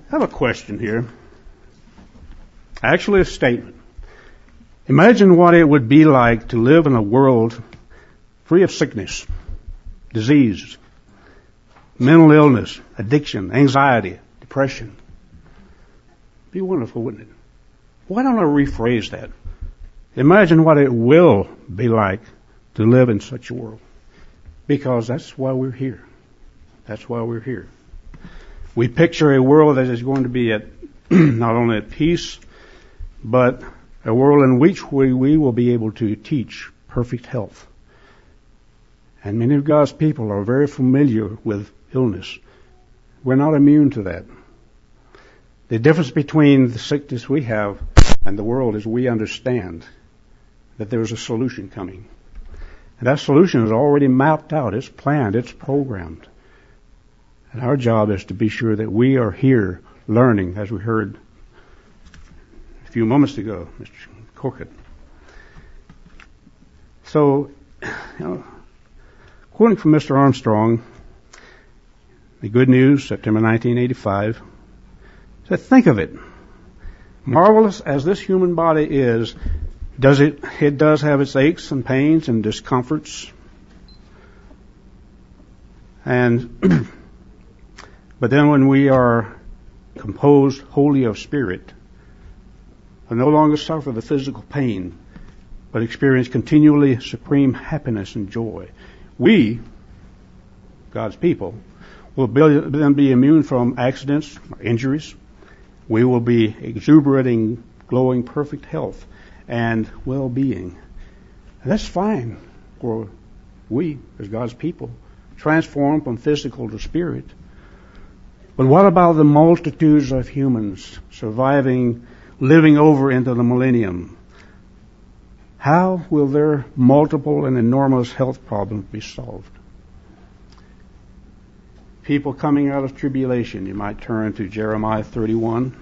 I have a question here. Actually, a statement. Imagine what it would be like to live in a world free of sickness, disease, mental illness, addiction, anxiety, depression. It'd be wonderful, wouldn't it? Why don't I rephrase that? Imagine what it will be like to live in such a world. Because that's why we're here. That's why we're here. We picture a world that is going to be at not only at peace, but a world in which we will be able to teach perfect health. And many of God's people are very familiar with illness. We're not immune to that. The difference between the sickness we have and the world is we understand that there is a solution coming. And that solution is already mapped out, it's planned, it's programmed. And our job is to be sure that we are here learning, as we heard a few moments ago, Mr. Corkett. So, quoting from Mr. Armstrong, the Good News, September 1985, said, think of it. Marvelous as this human body is, it does have its aches and pains and discomforts. And but then when we are composed wholly of spirit, we no longer suffer the physical pain, but experience continually supreme happiness and joy. We, God's people, will then be immune from accidents or injuries. We will be exuberating, glowing, perfect health and well-being. And that's fine for we, as God's people, transform from physical to spirit. But what about the multitudes of humans surviving, living over into the millennium? How will their multiple and enormous health problems be solved? People coming out of tribulation, you might turn to Jeremiah 31.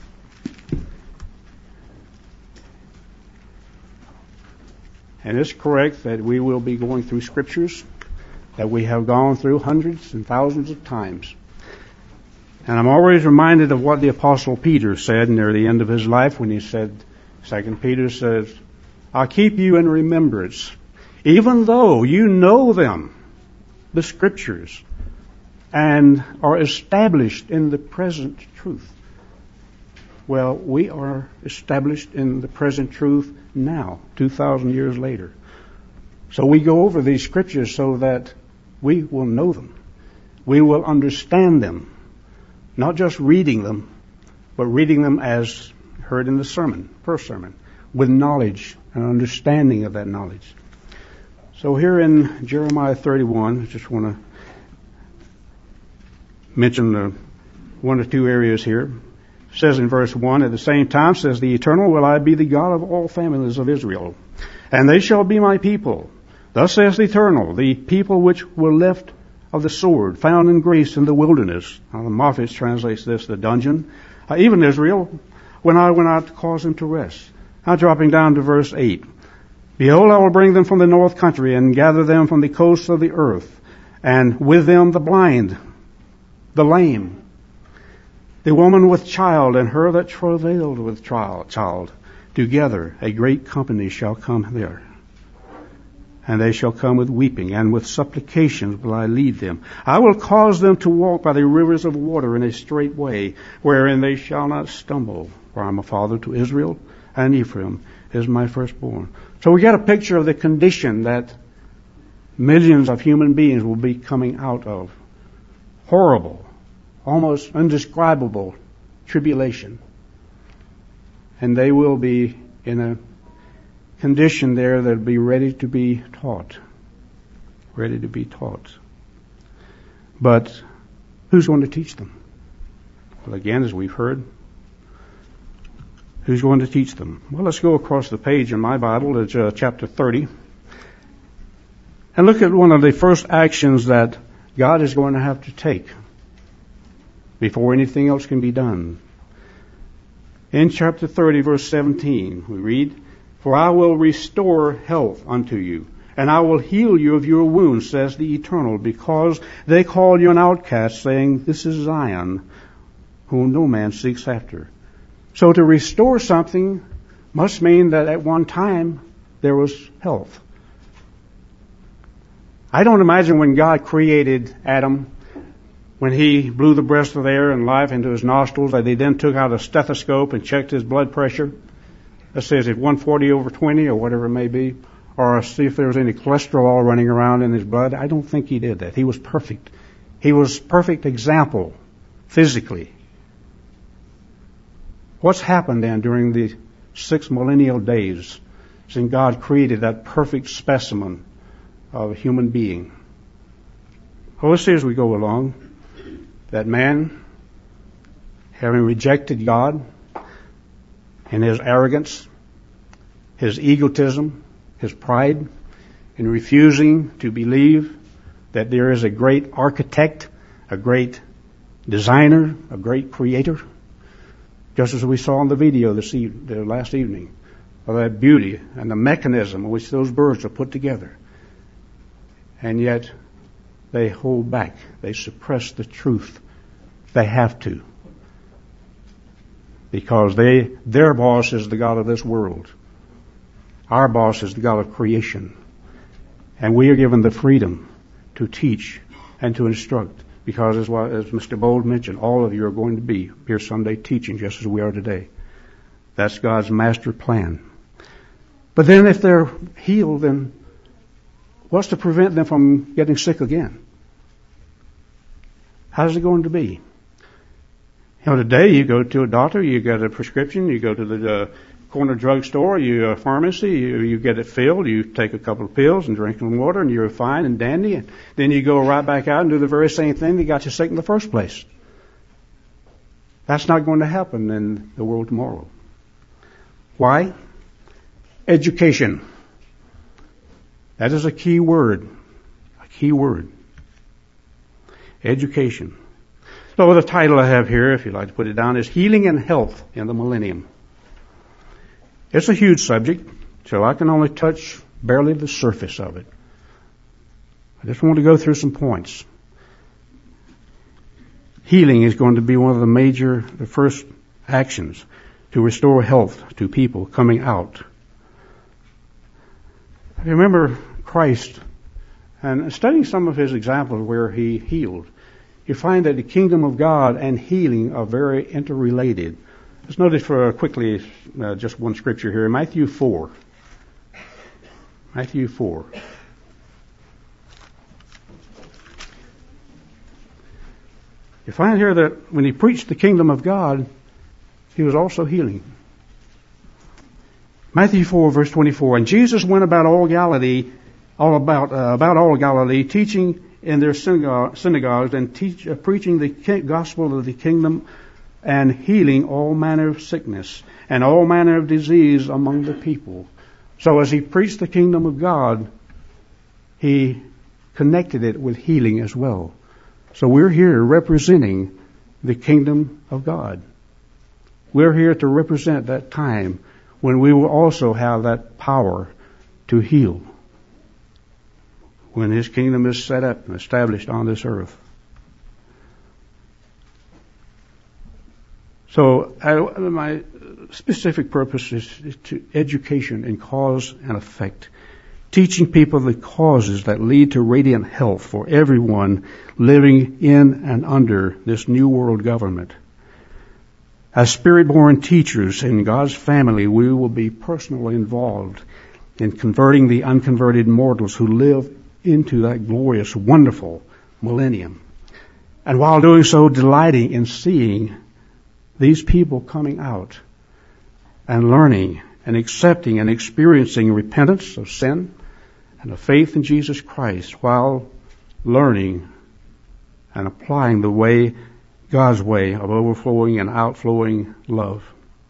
And it's correct that we will be going through scriptures that we have gone through hundreds and thousands of times. And I'm always reminded of what the Apostle Peter said near the end of his life when he said, 2 Peter says, I'll keep you in remembrance, even though you know them, the scriptures, and are established in the present truth. Well, we are established in the present truth now, 2,000 years later. So we go over these scriptures so that we will know them. We will understand them. Not just reading them, but reading them as heard in the sermon, first sermon, with knowledge and understanding of that knowledge. So here in Jeremiah 31, I just want to mention one or two areas here. It says in verse 1, at the same time, says the Eternal, will I be the God of all families of Israel, and they shall be my people. Thus says the Eternal, the people which were left of the sword, found in grace in the wilderness. Now the Moffat translates this, the dungeon. Even Israel, when I went out to cause them to rest. Now dropping down to verse 8. Behold, I will bring them from the north country and gather them from the coasts of the earth, and with them the blind, the lame, the woman with child, and her that travailed with child. Together a great company shall come there. And they shall come with weeping, and with supplications will I lead them. I will cause them to walk by the rivers of water in a straight way, wherein they shall not stumble. For I am a father to Israel, and Ephraim is my firstborn. So we get a picture of the condition that millions of human beings will be coming out of. Horrible, almost indescribable tribulation. And they will be in a condition there that will be ready to be taught. Ready to be taught. But who's going to teach them? Well, again, as we've heard, who's going to teach them? Well, let's go across the page in my Bible to chapter 30 and look at one of the first actions that God is going to have to take before anything else can be done. In chapter 30, verse 17, we read, For I will restore health unto you, and I will heal you of your wounds, says the Eternal, because they call you an outcast, saying, This is Zion, whom no man seeks after. So to restore something must mean that at one time there was health. I don't imagine when God created Adam, when he blew the breath of air and life into his nostrils, that he then took out a stethoscope and checked his blood pressure. Let's say, is it 140/20 or whatever it may be? Or see if there was any cholesterol running around in his blood. I don't think he did that. He was perfect. He was perfect example physically. What's happened then during the 6 millennial days since God created that perfect specimen of a human being? Well, let's see as we go along that man, having rejected God in his arrogance, his egotism, his pride, in refusing to believe that there is a great architect, a great designer, a great creator, just as we saw in the video the last evening, of that beauty and the mechanism in which those birds are put together. And yet they hold back. They suppress the truth. They have to. Because their boss is the God of this world. Our boss is the God of creation. And we are given the freedom to teach and to instruct. Because as Mr. Bold mentioned, all of you are going to be here someday teaching just as we are today. That's God's master plan. But then if they're healed, then what's to prevent them from getting sick again? How's it going to be? Today you go to a doctor, you get a prescription, you go to the corner drugstore, a pharmacy, you get it filled, you take a couple of pills and drink some water, and you're fine and dandy. And then you go right back out and do the very same thing that got you sick in the first place. That's not going to happen in the world tomorrow. Why? Education. That is a key word. A key word. Education. So the title I have here, if you'd like to put it down, is Healing and Health in the Millennium. It's a huge subject, so I can only touch barely the surface of it. I just want to go through some points. Healing is going to be one of the first actions to restore health to people coming out. I remember Christ, and studying some of his examples where he healed, you find that the kingdom of God and healing are very interrelated. Let's notice for quickly just one scripture here. Matthew 4. Matthew 4. You find here that when he preached the kingdom of God, he was also healing. Matthew 4, verse 24. And Jesus went about all Galilee, about all Galilee, teaching in their synagogues and preaching the gospel of the kingdom and healing all manner of sickness and all manner of disease among the people. So as he preached the kingdom of God, he connected it with healing as well. So we're here representing the kingdom of God. We're here to represent that time when we will also have that power to heal, when his kingdom is set up and established on this earth. So my specific purpose is to education in cause and effect, teaching people the causes that lead to radiant health for everyone living in and under this new world government. As spirit-born teachers in God's family, we will be personally involved in converting the unconverted mortals who live into that glorious, wonderful millennium. And while doing so, delighting in seeing these people coming out and learning and accepting and experiencing repentance of sin and of faith in Jesus Christ, while learning and applying the way, God's way of overflowing and outflowing love.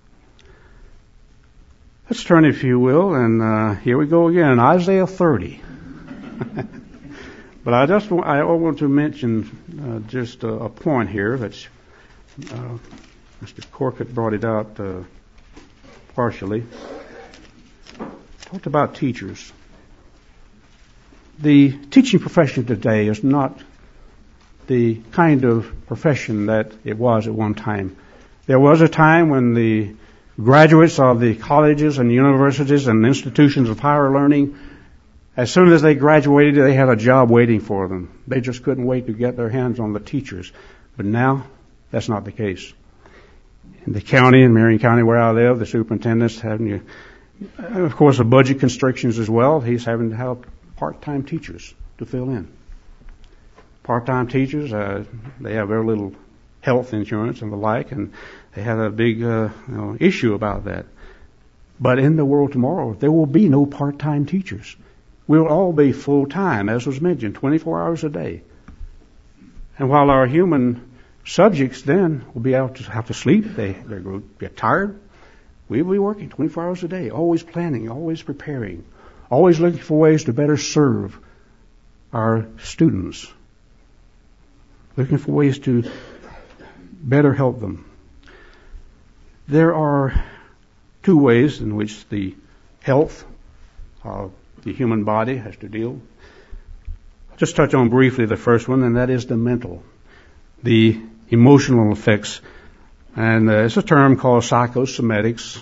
Let's turn, if you will, and here we go again, Isaiah 30. But I want to mention just a point here that's Mr. Corkett brought it out partially. Talked about teachers. The teaching profession today is not the kind of profession that it was at one time. There was a time when the graduates of the colleges and universities and institutions of higher learning, as soon as they graduated, they had a job waiting for them. They just couldn't wait to get their hands on the teachers. But now, that's not the case. In the county, in Marion County where I live, the superintendent's having, of course, the budget constrictions as well. He's having to have part-time teachers to fill in. Part-time teachers, they have very little health insurance and the like, and they have a big issue about that. But in the world tomorrow, there will be no part-time teachers. We'll all be full-time, as was mentioned, 24 hours a day. And while our human subjects then will be able to have to sleep, they're going to get tired, we'll be working 24 hours a day, always planning, always preparing, always looking for ways to better serve our students, looking for ways to better help them. There are two ways in which the health of the human body has to deal. I'll just touch on briefly the first one, and that is the mental, the emotional effects. And it's a term called somatics,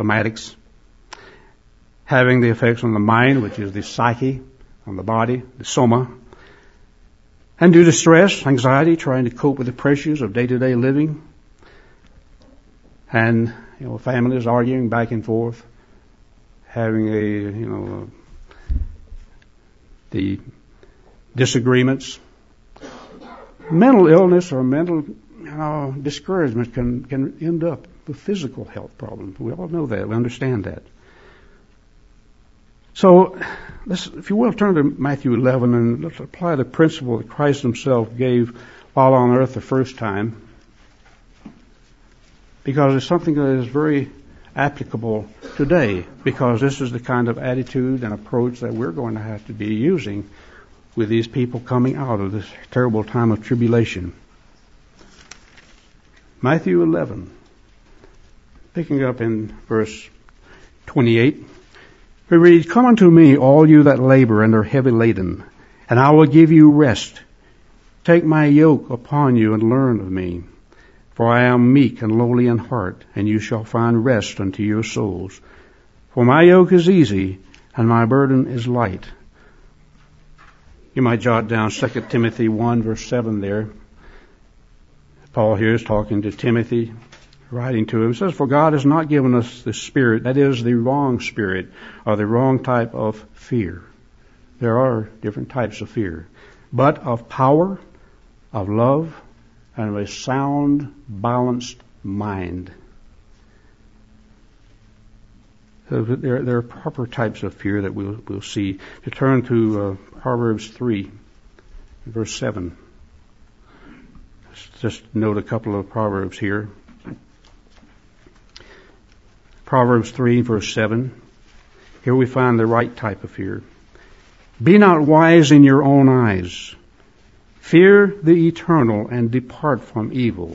having the effects on the mind, which is the psyche, on the body, the soma. And due to stress, anxiety, trying to cope with the pressures of day-to-day living, and families arguing back and forth, having the disagreements. Mental illness or mental discouragement can end up with physical health problems. We all know that. We understand that. So, if you will, turn to Matthew 11 and let's apply the principle that Christ himself gave while on earth the first time, because it's something that is very applicable today, because this is the kind of attitude and approach that we're going to have to be using with these people coming out of this terrible time of tribulation. Matthew 11, picking up in verse 28, we read, "Come unto me, all you that labor and are heavy laden, and I will give you rest. Take my yoke upon you and learn of me. For I am meek and lowly in heart, and you shall find rest unto your souls. For my yoke is easy, and my burden is light." You might jot down 2 Timothy 1, verse 7 there. Paul here is talking to Timothy, writing to him. It says, "For God has not given us the spirit," that is, the wrong spirit, or the wrong type of fear. There are different types of fear. "But of power, of love, and of a sound, balanced mind." So there are proper types of fear that we'll see. To turn to Proverbs 3, verse 7. Just note a couple of Proverbs here. Proverbs 3, verse 7. Here we find the right type of fear. "Be not wise in your own eyes. Fear the eternal and depart from evil."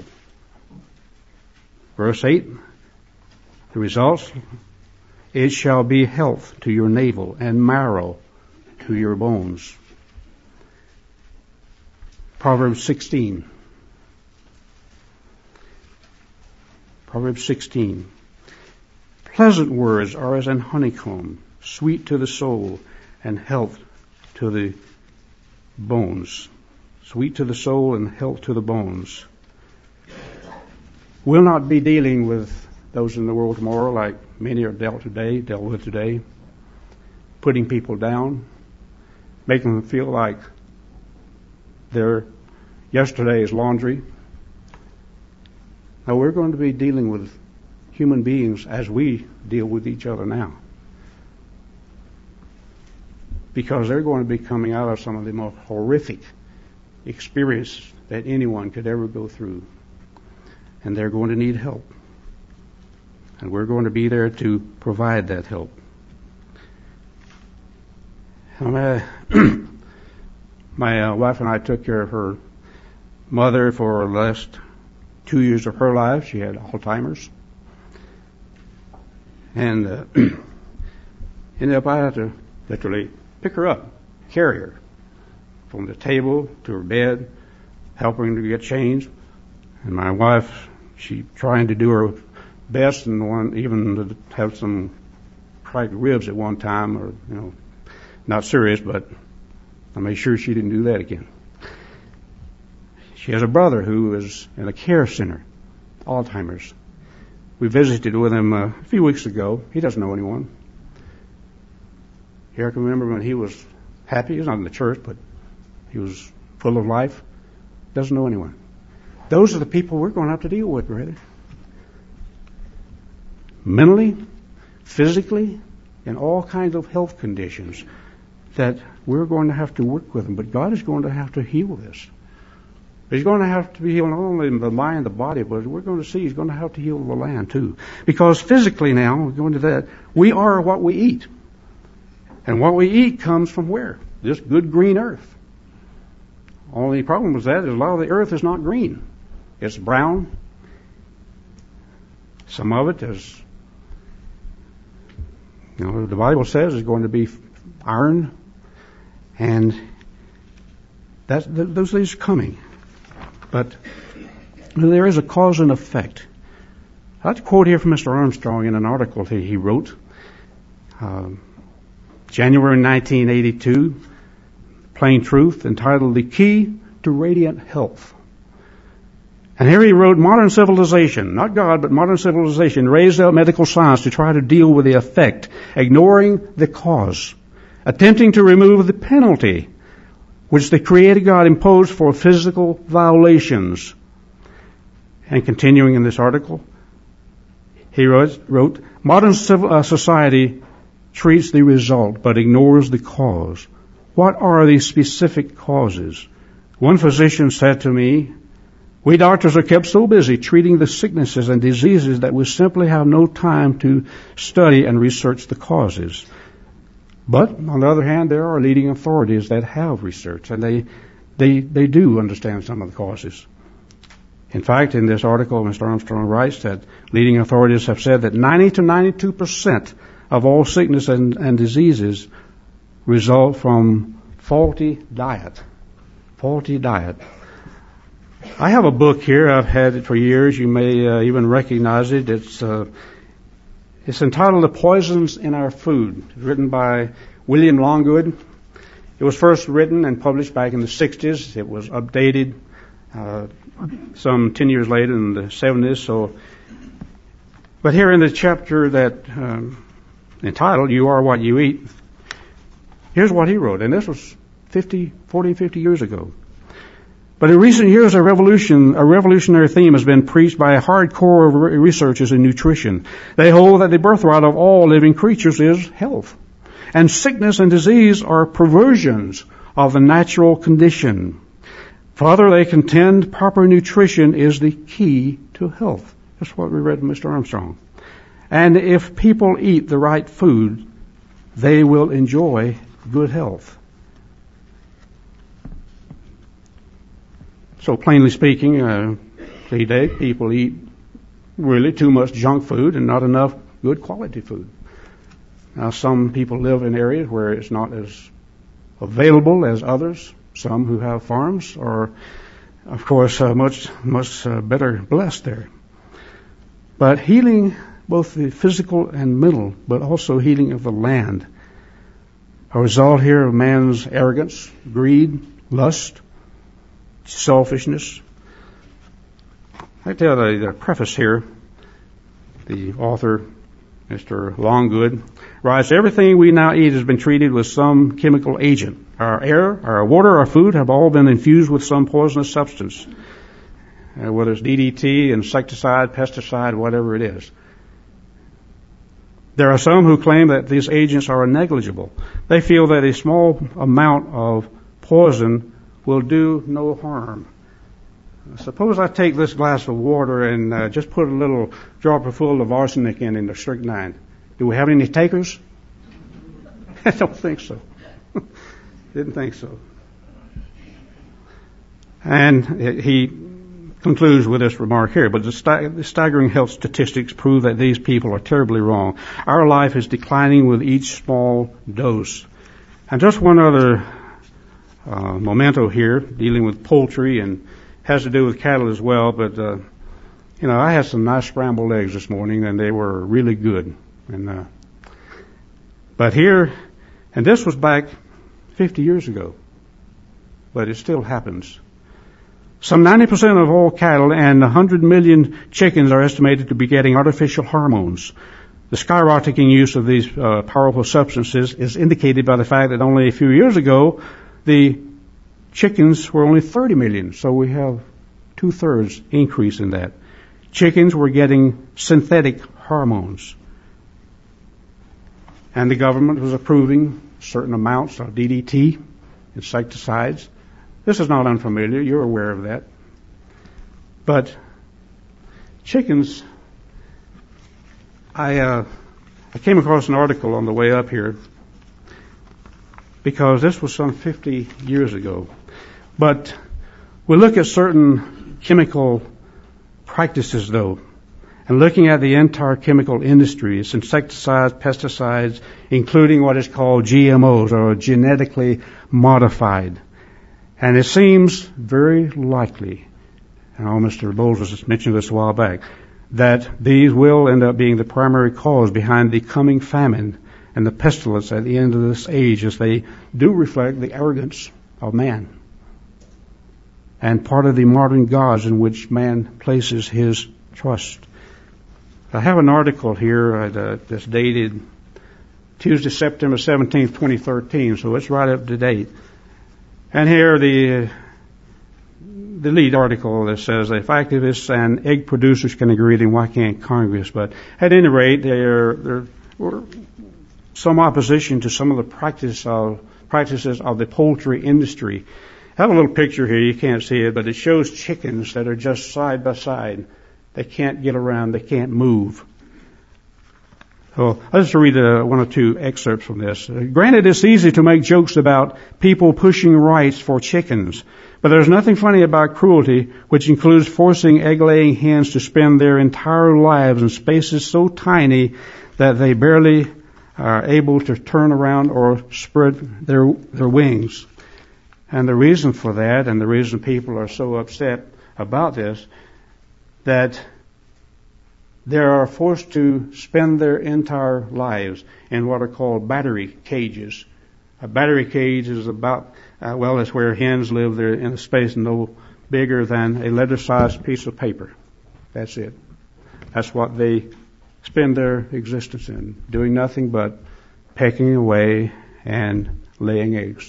Verse 8. The results, "It shall be health to your navel and marrow to your bones." Proverbs 16. Proverbs 16. "Pleasant words are as an honeycomb, sweet to the soul and health to the bones." Sweet to the soul and health to the bones. We'll not be dealing with those in the world tomorrow like many are dealt with today, putting people down, making them feel like they're yesterday's laundry. Now we're going to be dealing with human beings as we deal with each other now, because they're going to be coming out of some of the most horrific experience that anyone could ever go through. And they're going to need help. And we're going to be there to provide that help. My wife and I took care of her mother for the last 2 years of her life. She had Alzheimer's. And ended up I had to literally pick her up, carry her from the table to her bed, helping to get changed. And my wife, she trying to do her best and even to have some cracked ribs at one time, or, not serious, but I made sure she didn't do that again. She has a brother who is in a care center, Alzheimer's. We visited with him a few weeks ago. He doesn't know anyone. Here I can remember when he was happy. He was not in the church, but he was full of life. Doesn't know anyone. Those are the people we're going to have to deal with, brother. Mentally, physically, and all kinds of health conditions that we're going to have to work with them. But God is going to have to heal this. He's going to have to heal not only the mind, the body, but we're going to see He's going to have to heal the land too. Because physically now, we're going to that, we are what we eat. And what we eat comes from where? This good green earth. Only problem with that is a lot of the earth is not green. It's brown. Some of it is, the Bible says is going to be iron. And those things are coming. But there is a cause and effect. I'd like to quote here from Mr. Armstrong in an article that he wrote. January 1982, Plain Truth, entitled The Key to Radiant Health. And here he wrote, modern civilization, not God, but modern civilization, raised up medical science to try to deal with the effect, ignoring the cause, attempting to remove the penalty which the Creator God imposed for physical violations. And continuing in this article, he wrote modern society treats the result but ignores the cause. What are the specific causes? One physician said to me, we doctors are kept so busy treating the sicknesses and diseases that we simply have no time to study and research the causes. But, on the other hand, there are leading authorities that have researched, and they do understand some of the causes. In fact, in this article, Mr. Armstrong writes that leading authorities have said that 90 to 92% of all sickness and diseases result from faulty diet. Faulty diet. I have a book here. I've had it for years. You may even recognize it. It's entitled The Poisons in Our Food. It's written by William Longgood. It was first written and published back in the 60s. It was updated some 10 years later in the 70s. But here in the chapter that entitled You Are What You Eat, here's what he wrote. And this was 50 years ago. But in recent years, a revolutionary theme has been preached by a hardcore researchers in nutrition. They hold that the birthright of all living creatures is health. And sickness and disease are perversions of the natural condition. Further, they contend proper nutrition is the key to health. That's what we read from Mr. Armstrong. And if people eat the right food, they will enjoy good health. So plainly speaking, today people eat really too much junk food and not enough good quality food. Now some people live in areas where it's not as available as others. Some who have farms are, of course, much better blessed there. But healing, both the physical and mental, but also healing of the land, a result here of man's arrogance, greed, lust, selfishness. I tell the preface here, the author, Mr. Longgood, writes, everything we now eat has been treated with some chemical agent. Our air, our water, our food have all been infused with some poisonous substance, whether it's DDT, insecticide, pesticide, whatever it is. There are some who claim that these agents are negligible. They feel that a small amount of poison will do no harm. Suppose I take this glass of water and just put a little dropper full of arsenic in the strychnine. Do we have any takers? I don't think so. Didn't think so. And he concludes with this remark here, but the staggering health statistics prove that these people are terribly wrong. Our life is declining with each small dose. And just one other memento here, dealing with poultry and has to do with cattle as well, but, I had some nice scrambled eggs this morning, and they were really good. But here, and this was back 50 years ago, but it still happens. Some 90% of all cattle and 100 million chickens are estimated to be getting artificial hormones. The skyrocketing use of these powerful substances is indicated by the fact that only a few years ago, the chickens were only 30 million. So we have 2/3 increase in that. Chickens were getting synthetic hormones. And the government was approving certain amounts of DDT, insecticides. This is not unfamiliar. You're aware of that. But chickens, I came across an article on the way up here because this was some 50 years ago. But we look at certain chemical practices, though, and looking at the entire chemical industry, it's insecticides, pesticides, including what is called GMOs, or genetically modified. And it seems very likely, and Mr. Bowles was mentioned this a while back, that these will end up being the primary cause behind the coming famine and the pestilence at the end of this age, as they do reflect the arrogance of man and part of the modern gods in which man places his trust. I have an article here that's dated Tuesday, September 17th, 2013, so it's right up to date. And here the lead article that says, if activists and egg producers can agree, then why can't Congress? But at any rate, there were some opposition to some of the practices of the poultry industry. I have a little picture here. You can't see it, but it shows chickens that are just side by side. They can't get around. They can't move. So I'll just read one or two excerpts from this. Granted, it's easy to make jokes about people pushing rights for chickens, but there's nothing funny about cruelty, which includes forcing egg-laying hens to spend their entire lives in spaces so tiny that they barely are able to turn around or spread their wings. And the reason for that, and the reason people are so upset about this, that they are forced to spend their entire lives in what are called battery cages. A battery cage is about, it's where hens live. They're in a space no bigger than a letter-sized piece of paper. That's it. That's what they spend their existence in, doing nothing but pecking away and laying eggs.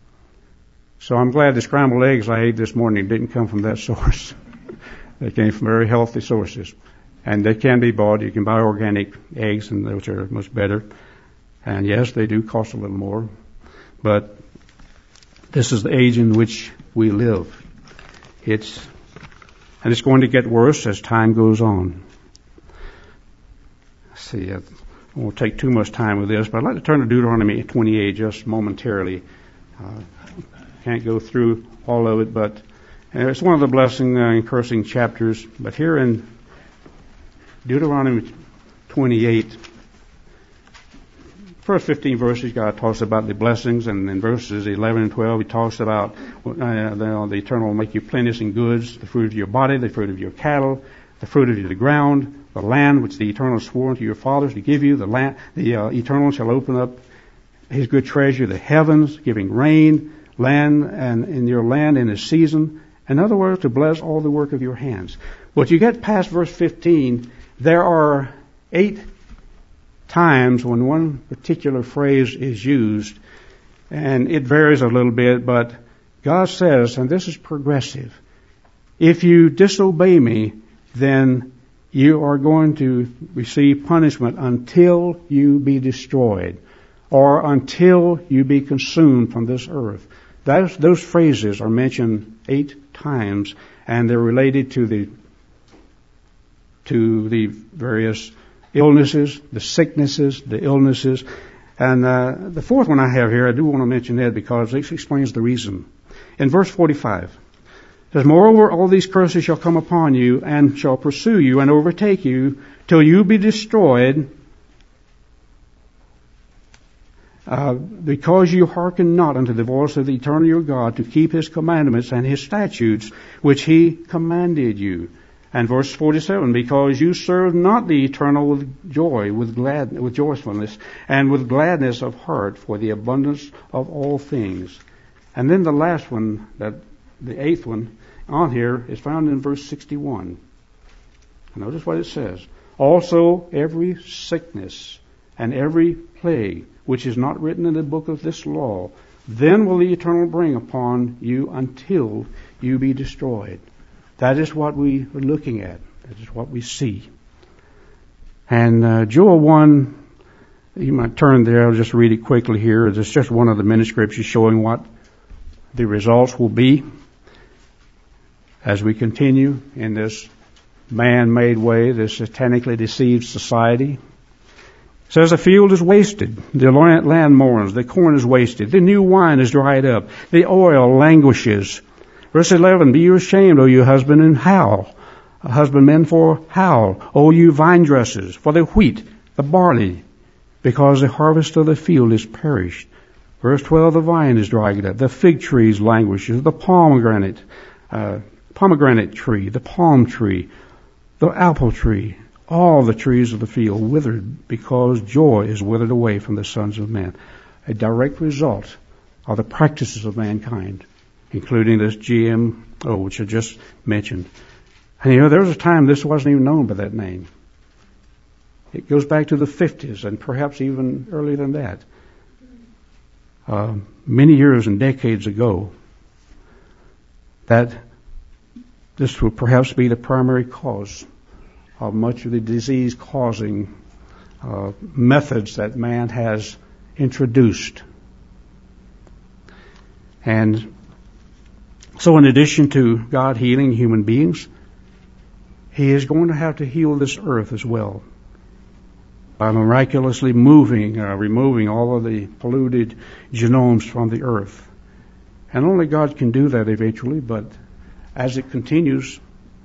So I'm glad the scrambled eggs I ate this morning didn't come from that source. They came from very healthy sources. And they can be bought. You can buy organic eggs, and those are much better. And yes, they do cost a little more. But this is the age in which we live. It's going to get worse as time goes on. Let's see, I won't take too much time with this, but I'd like to turn to Deuteronomy 28 just momentarily. Can't go through all of it, but it's one of the blessing and cursing chapters. But here in Deuteronomy 28, first 15 verses, God talks about the blessings, and in verses 11 and 12, He talks about the Eternal will make you plenteous in goods, the fruit of your body, the fruit of your cattle, the fruit of the ground, the land which the Eternal swore unto your fathers to give you. The land, the Eternal shall open up His good treasure, the heavens, giving rain, land, and in your land in its season. In other words, to bless all the work of your hands. But you get past verse 15, there are 8 times when one particular phrase is used, and it varies a little bit, but God says, and this is progressive, if you disobey me, then you are going to receive punishment until you be destroyed, or until you be consumed from this earth. Those phrases are mentioned 8 times, and they're related to the various illnesses, the sicknesses, the illnesses. And the fourth one I have here, I do want to mention that because it explains the reason. In verse 45, it says, moreover, all these curses shall come upon you and shall pursue you and overtake you till you be destroyed. because you hearken not unto the voice of the eternal your God to keep his commandments and his statutes, which he commanded you. And verse 47, because you serve not the eternal with joy, with joyfulness, and with gladness of heart for the abundance of all things. And then the last one, the eighth one on here, is found in verse 61. Notice what it says. Also every sickness and every plague which is not written in the book of this law, then will the Eternal bring upon you until you be destroyed. That is what we are looking at. That is what we see. And Joel 1, you might turn there, I'll just read it quickly here. It's just one of the many scriptures showing what the results will be as we continue in this man-made way, this satanically deceived society. It says the field is wasted, the land mourns, the corn is wasted, the new wine is dried up, the oil languishes. Verse 11, be you ashamed, O you husbandmen, and howl. Husbandmen, for howl, O you vine dressers, for the wheat, the barley, because the harvest of the field is perished. Verse 12, the vine is dried up, the fig trees languishes, the pomegranate tree, the palm tree, the apple tree, all the trees of the field withered, because joy is withered away from the sons of men. A direct result of the practices of mankind, including this GMO, which I just mentioned. And there was a time this wasn't even known by that name. It goes back to the 50s and perhaps even earlier than that. Many years and decades ago, that this will perhaps be the primary cause of much of the disease-causing methods that man has introduced. And so in addition to God healing human beings, he is going to have to heal this earth as well by miraculously removing all of the polluted genomes from the earth. And only God can do that eventually, but as it continues,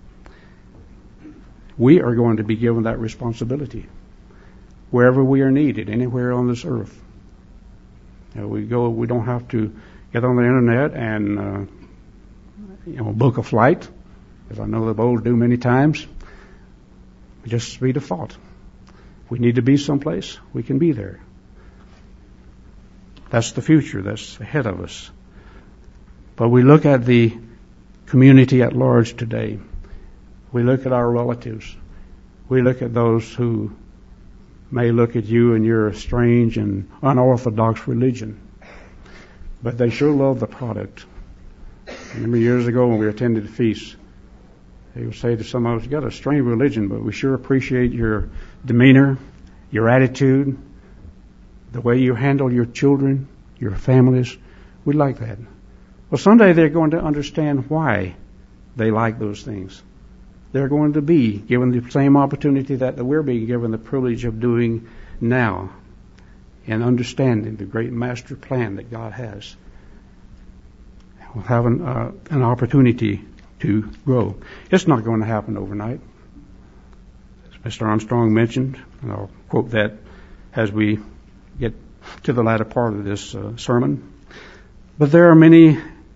we are going to be given that responsibility wherever we are needed, anywhere on this earth. We don't have to get on the internet and book a flight, as I know the bold do many times. Just be the thought. We need to be someplace, we can be there. That's the future, that's ahead of us. But we look at the community at large today. We look at our relatives. We look at those who may look at you and your strange and unorthodox religion. But they sure love the product. I remember years ago when we attended a feast, they would say to some of us, you got a strange religion, but we sure appreciate your demeanor, your attitude, the way you handle your children, your families. We like that. Well, someday they're going to understand why they like those things. They're going to be given the same opportunity that we're being given the privilege of doing now in understanding the great master plan that God has. We'll have an opportunity to grow. It's not going to happen overnight. As Mr. Armstrong mentioned, and I'll quote that as we get to the latter part of this sermon. But there are many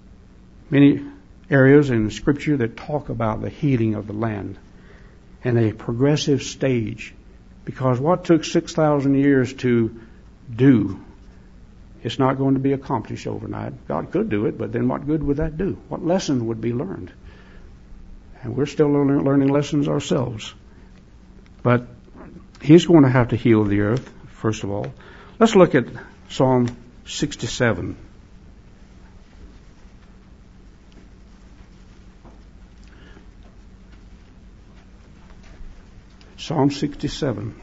areas in Scripture that talk about the healing of the land in a progressive stage, because what took 6,000 years to do, it's not going to be accomplished overnight. God could do it, but then what good would that do? What lesson would be learned? And we're still learning lessons ourselves. But he's going to have to heal the earth, first of all. Let's look at Psalm 67. Psalm 67.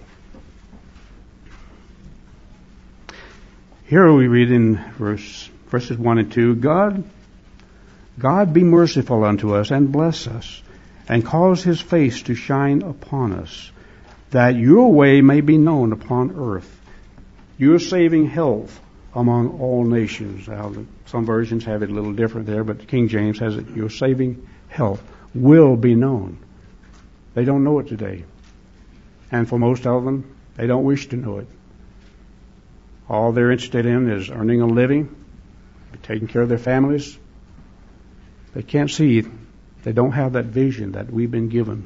Here we read in verses 1 and 2, God be merciful unto us and bless us, and cause his face to shine upon us, that your way may be known upon earth, your saving health among all nations. Now, some versions have it a little different there, but King James has it, your saving health will be known. They don't know it today. And for most of them, they don't wish to know it. All they're interested in is earning a living, taking care of their families. They can't see. They don't have that vision that we've been given.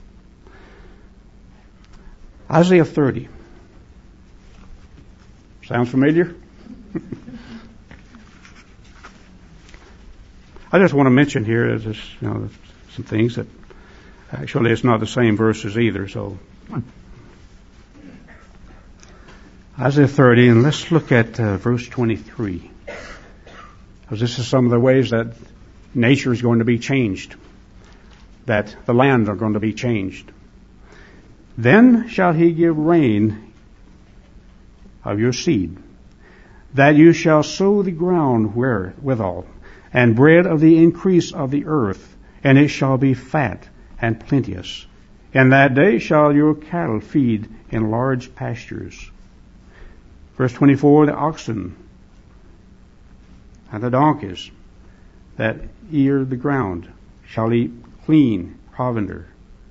Isaiah 30. Sounds familiar? I just want to mention here is some things that actually it's not the same verses either. So Isaiah 30, and let's look at verse 23, because this is some of the ways that nature is going to be changed, that the land are going to be changed. Then shall he give rain of your seed, that you shall sow the ground withal, and bread of the increase of the earth, and it shall be fat and plenteous. In that day shall your cattle feed in large pastures. Verse 24, the oxen and the donkeys that ear the ground shall eat clean provender,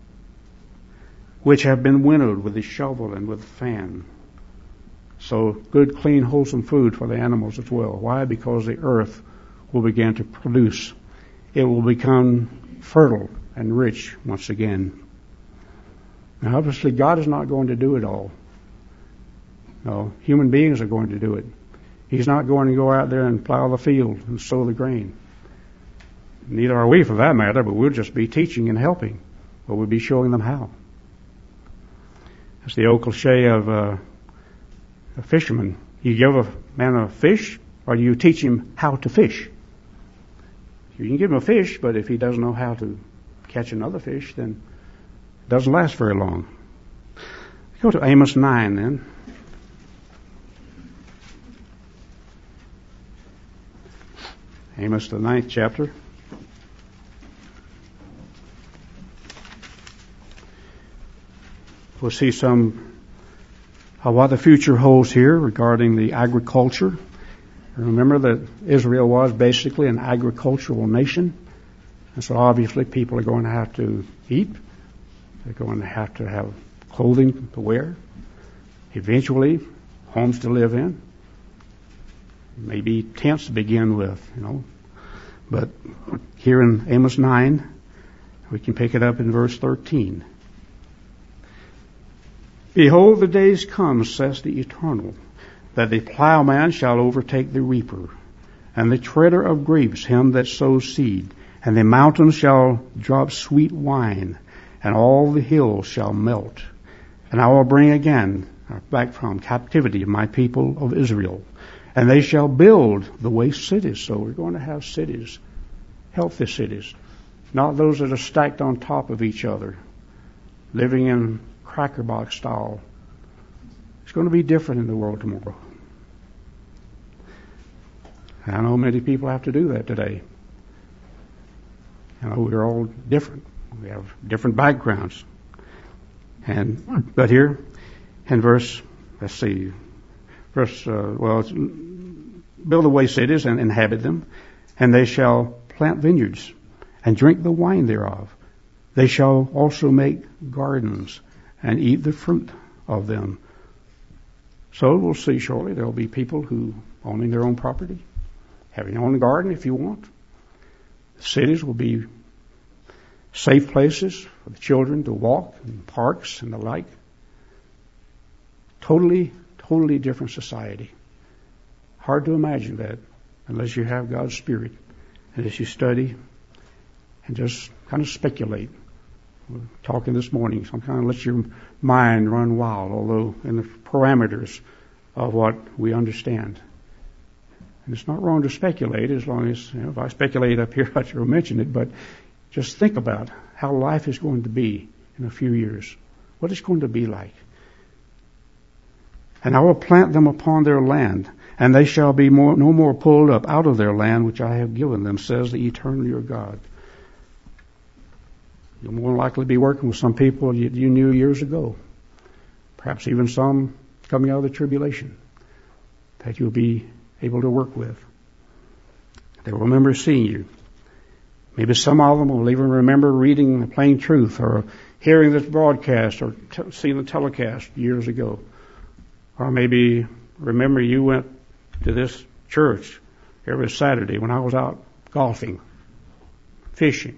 which have been winnowed with the shovel and with the fan. So good, clean, wholesome food for the animals as well. Why? Because the earth will begin to produce. It will become fertile and rich once again. Now obviously God is not going to do it all. No, human beings are going to do it. He's not going to go out there and plow the field and sow the grain. Neither are we for that matter, but we'll just be teaching and helping. But we'll be showing them how. It's the old cliche of a fisherman. You give a man a fish, or do you teach him how to fish? You can give him a fish, but if he doesn't know how to catch another fish, then it doesn't last very long. Go to Amos 9 then. Amos, the 9th chapter. We'll see some of what the future holds here regarding the agriculture. Remember that Israel was basically an agricultural nation. And so obviously people are going to have to eat. They're going to have clothing to wear. Eventually, homes to live in. Maybe tents to begin with, But here in Amos 9, we can pick it up in verse 13. Behold, the days come, says the Eternal, that the plowman shall overtake the reaper, and the treader of grapes him that sows seed, and the mountains shall drop sweet wine, and all the hills shall melt. And I will bring again back from captivity my people of Israel, and they shall build the waste cities. So we're going to have cities, healthy cities, not those that are stacked on top of each other, living in cracker box style. It's going to be different in the world tomorrow. I know many people have to do that today. We're all different. We have different backgrounds. But here in verse, build away cities and inhabit them, and they shall plant vineyards and drink the wine thereof. They shall also make gardens and eat the fruit of them. So we'll see shortly there will be people who owning their own property, having their own garden if you want. The cities will be safe places for the children to walk, and parks and the like. Totally different society. Hard to imagine that unless you have God's Spirit and as you study and just kind of speculate. We're talking this morning, so kind of let your mind run wild, although in the parameters of what we understand. And it's not wrong to speculate as long as, if I speculate up here, I will mention it, but just think about how life is going to be in a few years. What it's going to be like. And I will plant them upon their land, and they shall be no more pulled up out of their land which I have given them, says the Eternal your God. You'll more likely be working with some people you knew years ago. Perhaps even some coming out of the tribulation that you'll be able to work with. They will remember seeing you. Maybe some of them will even remember reading the Plain Truth or hearing this broadcast or seeing the telecast years ago. Or maybe remember you went to this church every Saturday when I was out golfing, fishing.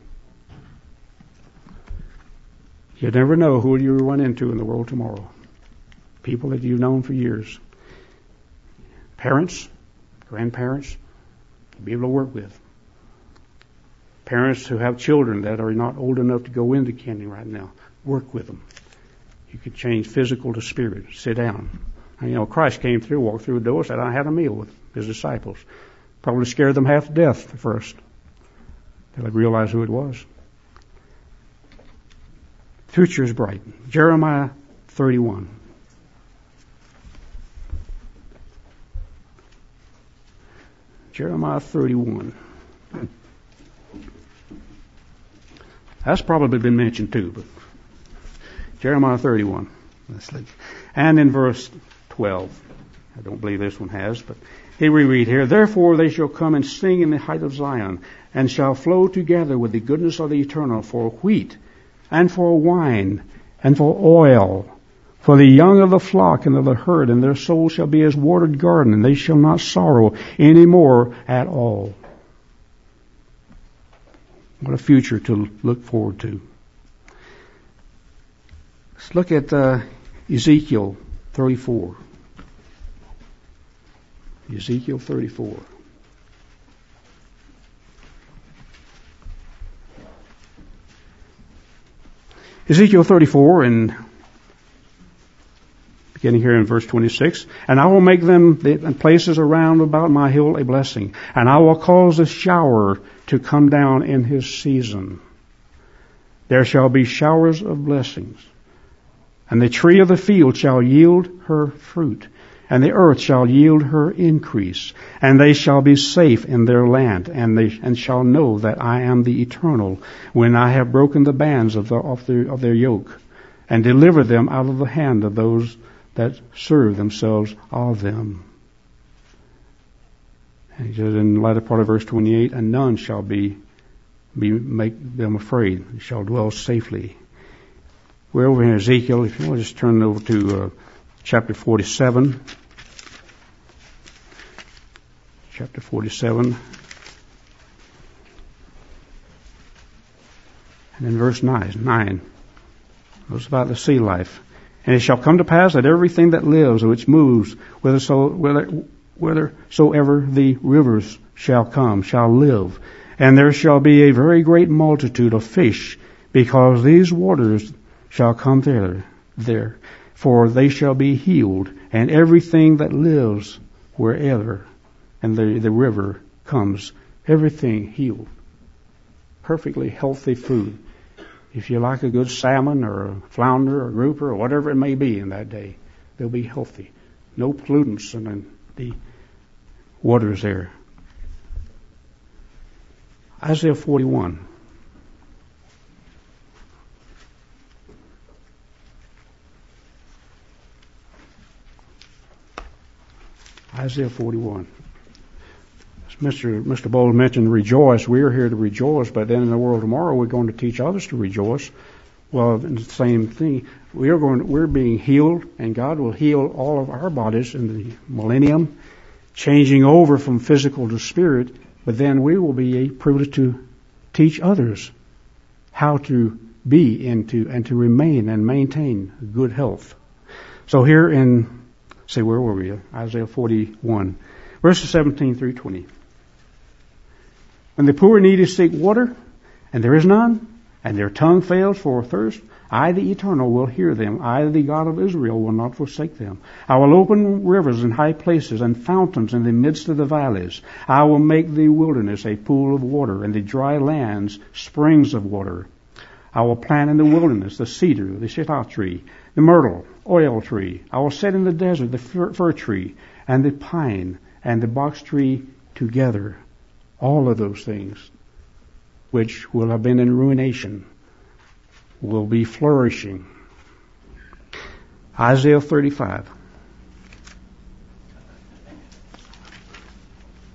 You never know who you run into in the world tomorrow. People that you've known for years. Parents, grandparents, you'll be able to work with. Parents who have children that are not old enough to go into Canyon right now, work with them. You could change physical to spirit. Sit down. And, you know, Christ came through, walked through the door, said, I had a meal with his disciples. Probably scared them half to death at first. Till they realized who it was. Future is bright. Jeremiah 31. Jeremiah 31. That's probably been mentioned too, but Jeremiah 31. And in verse 12. I don't believe this one has, but here we read here, therefore they shall come and sing in the height of Zion, and shall flow together with the goodness of the Eternal for wheat, and for wine, and for oil, for the young of the flock and of the herd, and their soul shall be as watered garden, and they shall not sorrow any more at all. What a future to look forward to. Let's look at Ezekiel 34. Ezekiel 34. Ezekiel 34, and beginning here in verse 26, and I will make them the places around about my hill a blessing, and I will cause the shower to come down in his season. There shall be showers of blessings, and the tree of the field shall yield her fruit, and the earth shall yield her increase, and they shall be safe in their land, and shall know that I am the Eternal, when I have broken the bands of their yoke, and delivered them out of the hand of those that serve themselves of them. And he says in the latter part of verse 28, and none shall make them afraid, shall dwell safely. We're over in Ezekiel. If you want to just turn over to chapter 47. Chapter 47. And in verse 9. It was about the sea life. And it shall come to pass that everything that lives, which moves, whithersoever the rivers shall come, shall live. And there shall be a very great multitude of fish, because these waters shall come there. For they shall be healed, and everything that lives wherever, and the river comes, everything healed. Perfectly healthy food. If you like a good salmon or a flounder or grouper or whatever it may be in that day, they'll be healthy. No pollutants in the waters there. Isaiah 41. Isaiah 41. As Mr. Bowles mentioned, rejoice. We are here to rejoice, but then in the world tomorrow we're going to teach others to rejoice. Well, it's the same thing. We're being healed, and God will heal all of our bodies in the millennium, changing over from physical to spirit. But then we will be privileged to teach others how to be and to remain and maintain good health. So here where were we? Isaiah 41, verses 17 through 20. When the poor and needy seek water, and there is none, and their tongue fails for thirst, I, the Eternal, will hear them. I, the God of Israel, will not forsake them. I will open rivers in high places and fountains in the midst of the valleys. I will make the wilderness a pool of water, and the dry lands springs of water. I will plant in the wilderness the cedar, the shittah tree, the myrtle, oil tree. I will set in the desert the fir tree, and the pine, and the box tree together. All of those things, which will have been in ruination, will be flourishing. Isaiah 35.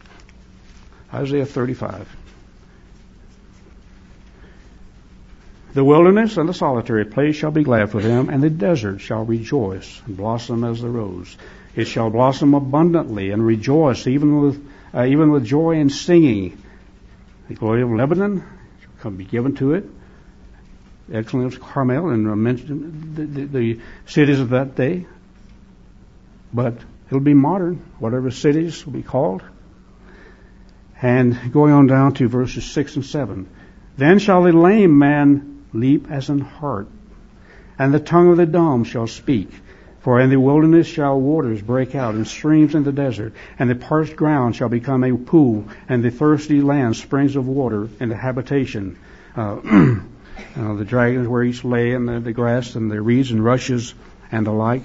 Isaiah 35. The wilderness and the solitary place shall be glad for them, and the desert shall rejoice and blossom as the rose. It shall blossom abundantly and rejoice, even with joy and singing. The glory of Lebanon shall be given to it. Excellence of Carmel, and mention the cities of that day. But it'll be modern, whatever cities will be called. And going on down to verses 6 and 7. Then shall the lame man leap as an hart, and the tongue of the dumb shall speak. For in the wilderness shall waters break out, and streams in the desert, and the parched ground shall become a pool, and the thirsty land springs of water in the habitation. The dragons where each lay, and the grass, and the reeds and rushes, and the like.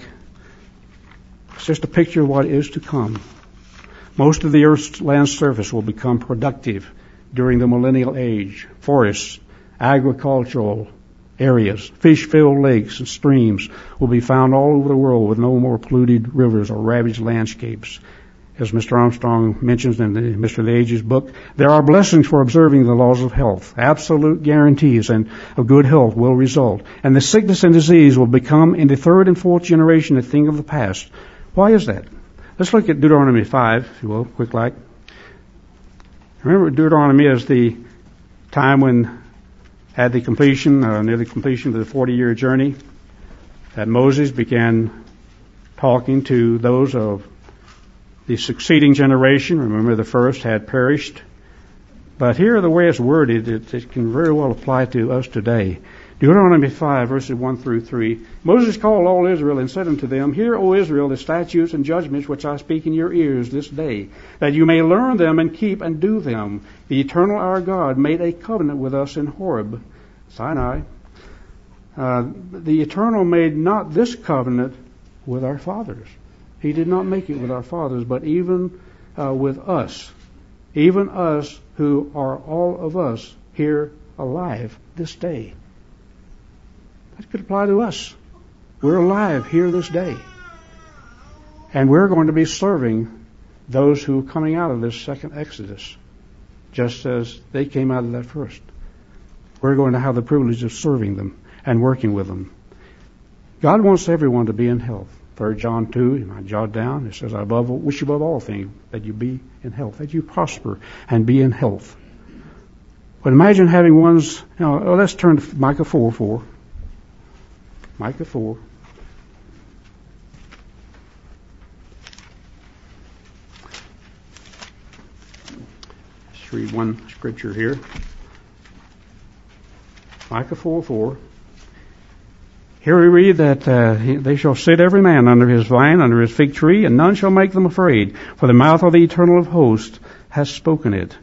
It's just a picture of what is to come. Most of the earth's land surface will become productive during the millennial age. Forests, agricultural areas, fish-filled lakes and streams will be found all over the world with no more polluted rivers or ravaged landscapes. As Mr. Armstrong mentions in the Mr. the Ages book, there are blessings for observing the laws of health. Absolute guarantees and of good health will result. And the sickness and disease will become in the third and fourth generation a thing of the past. Why is that? Let's look at Deuteronomy 5, if you will, quick like. Remember, Deuteronomy is the time when at the completion, near the completion of the 40-year journey, that Moses began talking to those of the succeeding generation. Remember, the first had perished. But here, the way it's worded, it can very well apply to us today. Deuteronomy 5, verses 1 through 3. Moses called all Israel and said unto them, Hear, O Israel, the statutes and judgments which I speak in your ears this day, that you may learn them and keep and do them. The eternal our God made a covenant with us in Horeb, Sinai. The eternal made not this covenant with our fathers. He did not make it with our fathers, but even with us. Even us who are all of us here alive this day. That could apply to us. We're alive here this day. And we're going to be serving those who are coming out of this second Exodus, just as they came out of that first. We're going to have the privilege of serving them and working with them. God wants everyone to be in health. 3 John 2, you might jot down, it says, I wish above all things that you be in health, that you prosper and be in health. But imagine having one's, let's turn to Micah 4:4. Micah 4. Let's read one scripture here. Micah 4:4. Here we read that they shall sit every man under his vine, under his fig tree, and none shall make them afraid, for the mouth of the Eternal of hosts has spoken it.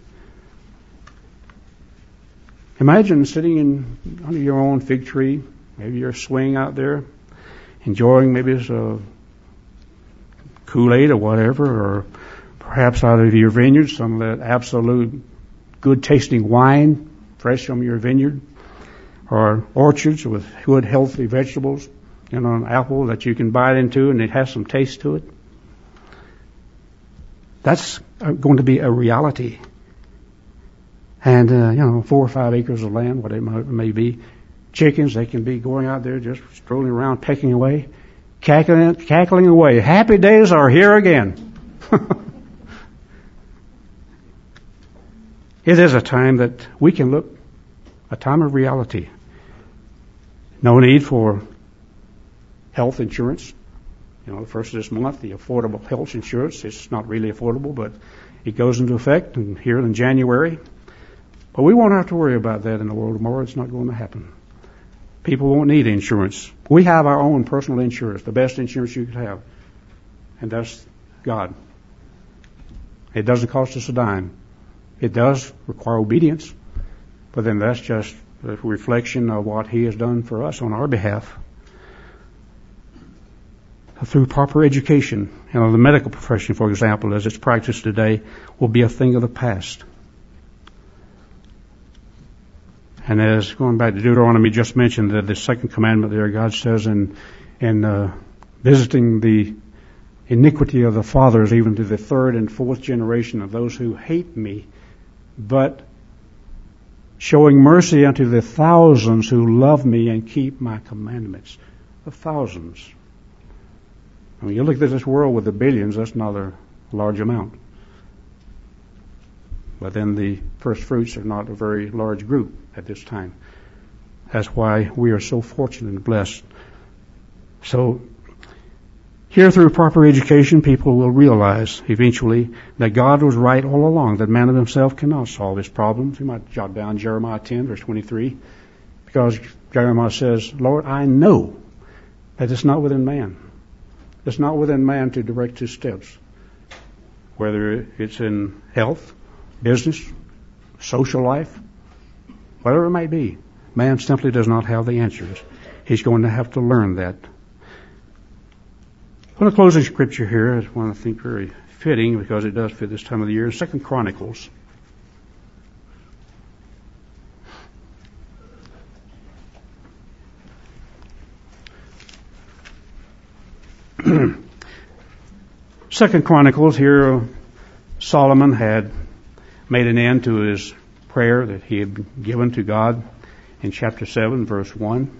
Imagine sitting under your own fig tree. Maybe you're swinging out there, enjoying maybe some Kool-Aid or whatever, or perhaps out of your vineyard, some of that absolute good-tasting wine, fresh from your vineyard, or orchards with good, healthy vegetables, an apple that you can bite into and it has some taste to it. That's going to be a reality. And, 4 or 5 acres of land, whatever it may be. Chickens, they can be going out there just strolling around, pecking away, cackling away. Happy days are here again. It is a time that we can look, a time of reality. No need for health insurance. The first of this month, the affordable health insurance, it's not really affordable, but it goes into effect here in January. But we won't have to worry about that in the world tomorrow. It's not going to happen. People won't need insurance. We have our own personal insurance, the best insurance you could have. And that's God. It doesn't cost us a dime. It does require obedience, but then that's just a reflection of what He has done for us on our behalf. Through proper education, the medical profession, for example, as it's practiced today, will be a thing of the past. And as going back to Deuteronomy, just mentioned that the second commandment there, God says in visiting the iniquity of the fathers, even to the third and fourth generation of those who hate me, but showing mercy unto the thousands who love me and keep my commandments. The thousands. I mean, you look at this world with the billions, that's not a large amount. But then the first fruits are not a very large group at this time. That's why we are so fortunate and blessed. So, here through proper education, people will realize eventually that God was right all along, that man of himself cannot solve his problems. You might jot down Jeremiah 10, verse 23, because Jeremiah says, Lord, I know that it's not within man. It's not within man to direct his steps, whether it's in health, business, social life, whatever it might be. Man simply does not have the answers. He's going to have to learn that. I'm going to close in scripture here. It's one I think very fitting because it does fit this time of the year. 2 Chronicles. Second Chronicles, here Solomon had made an end to his prayer that he had given to God in chapter 7, verse 1.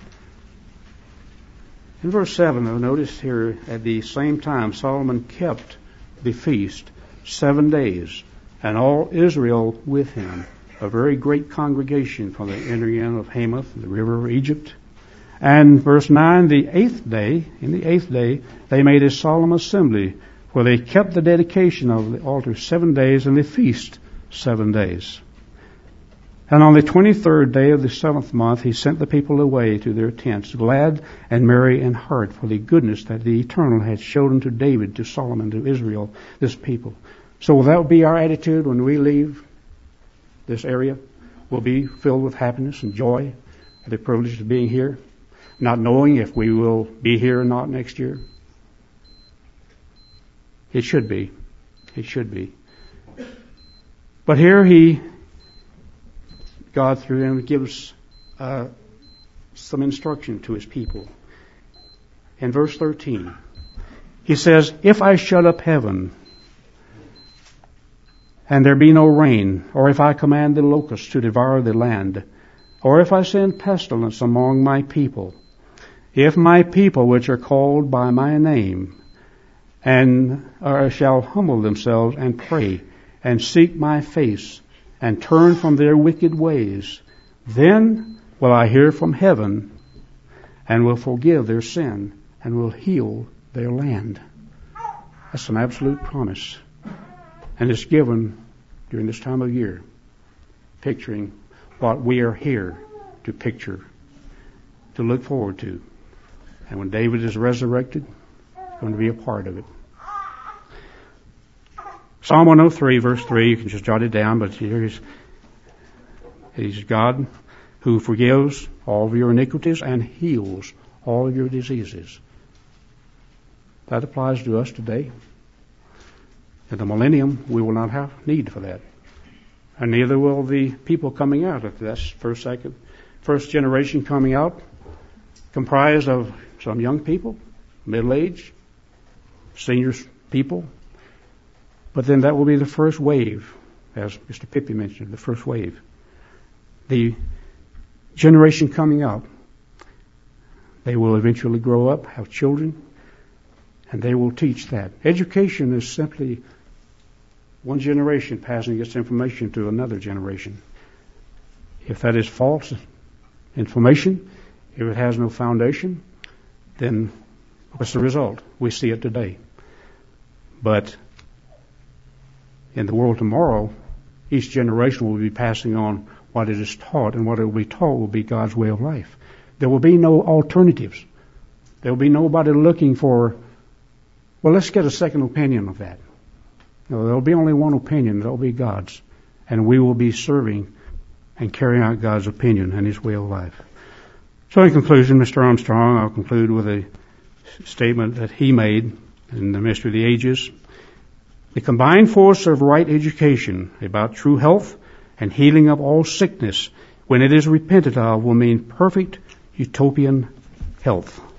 In verse 7, I've noticed here, at the same time, Solomon kept the feast 7 days, and all Israel with him, a very great congregation from the entering in of Hamath, the river of Egypt. And verse 9, in the eighth day, they made a solemn assembly, where they kept the dedication of the altar 7 days, and the feast 7 days. And on the 23rd day of the 7th month, he sent the people away to their tents, glad and merry in heart, for the goodness that the Eternal had showed unto David, to Solomon, to Israel, this people. So will that be our attitude when we leave this area? We'll be filled with happiness and joy at the privilege of being here, not knowing if we will be here or not next year. It should be. It should be. But here God through him gives some instruction to his people. In verse 13, he says, if I shut up heaven and there be no rain, or if I command the locusts to devour the land, or if I send pestilence among my people, if my people which are called by my name and shall humble themselves and pray and seek my face and turn from their wicked ways, then will I hear from heaven and will forgive their sin and will heal their land. That's an absolute promise. And it's given during this time of year, picturing what we are here to picture, to look forward to. And when David is resurrected, it's going to be a part of it. Psalm 103, verse 3, you can just jot it down, but he's God who forgives all of your iniquities and heals all of your diseases. That applies to us today. In the millennium, we will not have need for that. And neither will the people coming out. If that's first generation coming out, comprised of some young people, middle-aged, senior people. But then that will be the first wave, as Mr. Pippi mentioned, the first wave. The generation coming out, they will eventually grow up, have children, and they will teach that. Education is simply one generation passing its information to another generation. If that is false information, if it has no foundation, then what's the result? We see it today. But in the world tomorrow, each generation will be passing on what it is taught, and what it will be taught will be God's way of life. There will be no alternatives. There will be nobody looking for, well, let's get a second opinion of that. No, there will be only one opinion. That will be God's. And we will be serving and carrying out God's opinion and His way of life. So in conclusion, Mr. Armstrong, I'll conclude with a statement that he made in the Mystery of the Ages. The combined force of right education about true health and healing of all sickness, when it is repented of, will mean perfect utopian health.